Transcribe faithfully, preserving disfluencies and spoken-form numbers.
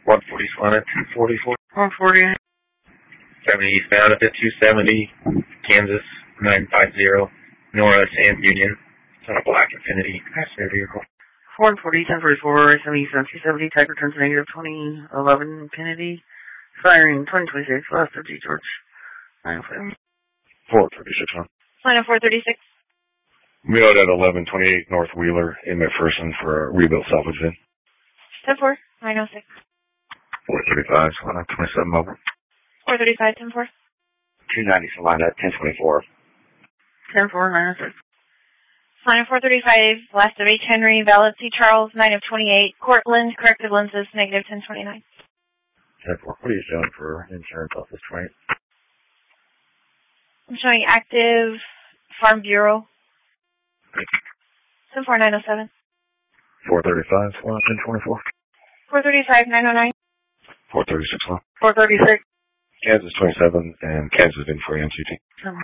one forty Solana, two forty-four. one forty. seventy eastbound at two seventy, Kansas, nine fifty, Nora, San Union. It's on a black Infinity passenger vehicle. one forty, ten forty-four, seventy eastbound, two seventy, type returns negative, twenty eleven Infinity. Firing, twenty twenty-six, last of G George. nine oh five. four thirty-six, huh? Solana four thirty-six. We out at eleven twenty-eight North Wheeler in McPherson for a rebuilt salvage bin. ten four, nine oh six. four thirty-five, Solana, twenty-seven mobile. four thirty-five, ten four. two ninety Solana, ten twenty-four. ten four, nine oh six. Solana four thirty-five, last of H. Henry, valid C. Charles, nine of twenty-eight. Cortland, corrective lenses, negative ten twenty-nine. ten four, what are you showing for insurance office twenty? I'm showing active Farm Bureau. ten four, nine oh seven. four thirty-five, Solana, ten twenty-four. four thirty-five, nine oh nine. four thirty-six, huh? four thirty-six. Kansas twenty-seven and Kansas in for M C T.